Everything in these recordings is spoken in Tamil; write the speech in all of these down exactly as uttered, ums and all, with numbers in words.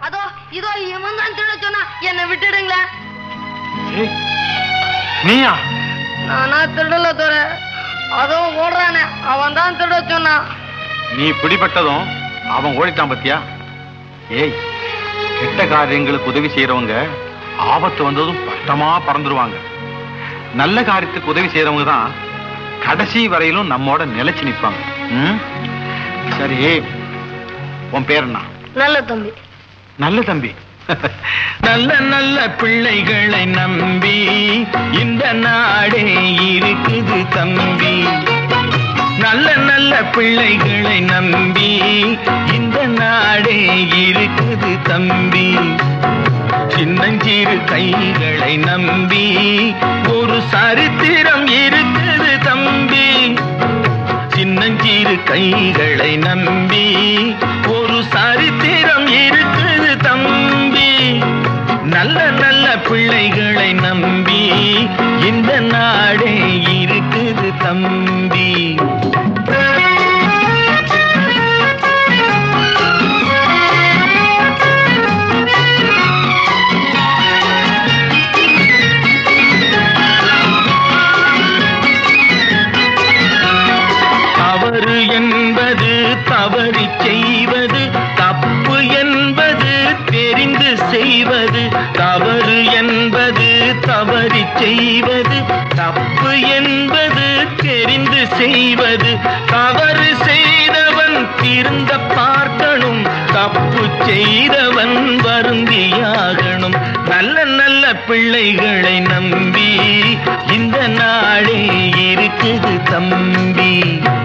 அதோ இதோ இவன் தான் திருட சொன்னா என்ன விட்டுடுங்களா? நீயா? நானா திருடல தோற, அதோ ஓடுறானே அவன் தான் திருட சொன்னா. நீ பிடிபட்டதும் அவன் ஓடிட்டான் பத்தியா? ஏய், கெட்ட காரியங்களுக்கு உதவி செய்யறவங்க ஆபத்து வந்ததும் பட்டமா பறந்துருவாங்க. நல்ல காரியத்துக்கு உதவி செய்யறவங்க தான் கடைசி வரையிலும் நம்மோட நிலைச்சு நிற்பாங்க. சரி, உன் பேர் என்ன? நல்ல தம்பி. நல்ல தம்பி. நல்ல நல்ல பிள்ளைகளை நம்பி இந்த நாடே இருக்குது தம்பி. நல்ல நல்ல பிள்ளைகளை நம்பி இந்த நாடே இருக்குது தம்பி. சின்னஞ்சிறு கைகளை நம்பி ஒரு சரித்திரம் இருக்குது தம்பி. சின்னஞ்சிறு கைகளை நம்பி ஒரு சரித்திரம் இருக்குது தம்பி. நல்ல நல்ல பிள்ளைகளை நம்பி இந்த நாடே இருக்குது தம்பி. தவறு என்பது தவறி செய்வது, தப்பு என்பது தெரிந்து செய்வது. தவறு என்பது தவறி செய்வது, தப்பு என்பது தெரிந்து செய்வது. தவறு செய்தவன் திருந்த பார்க்கணும், தப்பு செய்தவன் வருந்தியாகணும். நல்ல நல்ல பிள்ளைகளை நம்பி இந்த நாடே இருக்குது தம்பி.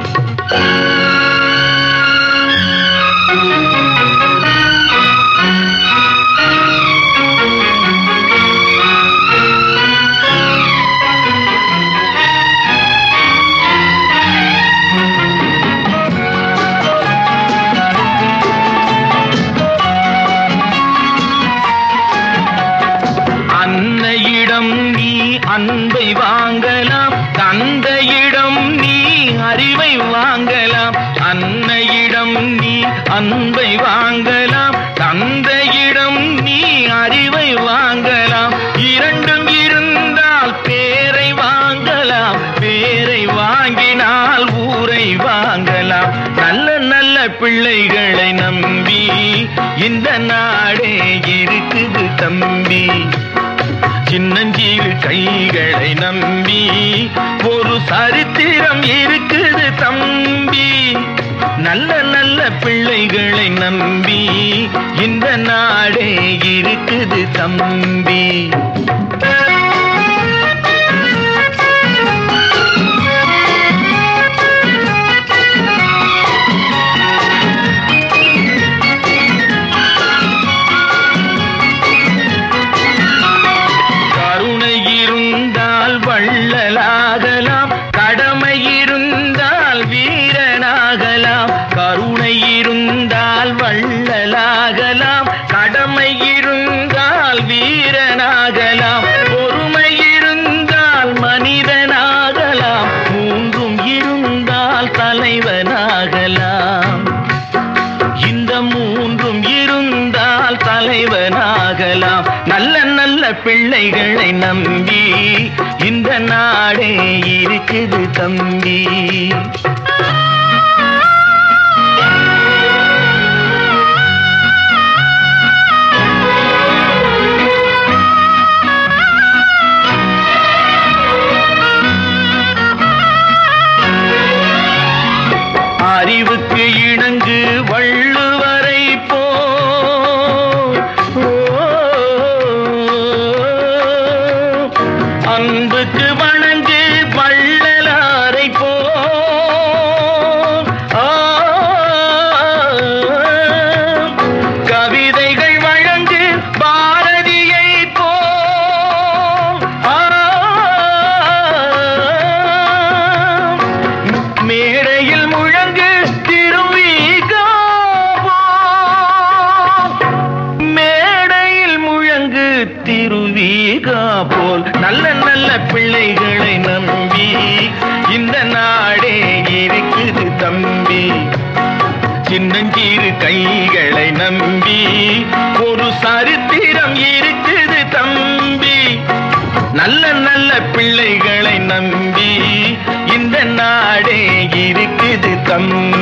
அன்னையிடம் நீ அன்பை வாங்கலாம், தந்தையிடம் நீ அறிவை வாங்கலாம். அன்னையிடம் நீ அன்பை வாங்கலாம், தந்தையிடம் நீ அறிவை வாங்கலாம். இரண்டும் இருந்தால் பேரை வாங்கலாம், பேரை வாங்கினால் ஊரை வாங்கலாம். நல்ல நல்ல பிள்ளைகளை நம்பி இந்த நாடே இருக்குது தம்பி. சின்னஞ்சிறு கைகளை நம்பி ஒரு சரித்திரம் இருக்குது தம்பி. நல்ல நல்ல பிள்ளைகளை நம்பி இந்த நாடே இருக்குது தம்பி. வள்ளலாகலாம், கடமை இருந்தால் வீரனாகலாம். கருணை இருந்தால் வள்ளலாகலாம், கடமை இருந்தால் வீரனாகலாம். பொறுமை இருந்தால் மனிதனாகலாம், மூன்றும் இருந்தால் தலைவனாகலாம். இந்த மூன்றும் இருந்தால் தலைவனாகலாம். நல்ல நல்ல பிள்ளைகளை நம்பி இந்த நாடே இருக்குது தம்பி. அறிவுக்கு இணங்கு வள்ளுவரை போ, அன்புக்கு வணங்கு வள்ளலாரை போ. கவிதைகள் வழங்கு பாரதியை போ. மேடையில் முழங்கு திருவிகா போ. மேடையில் முழங்கு திருவிகா போல். நல்ல நல்ல பிள்ளைகளை நம்பி இந்த நாடே இருக்குது தம்பி. சின்னஞ்சிறு கைகளை நம்பி ஒரு பிள்ளைகளை நம்பி இந்த நாடே இருக்குது தம்பி.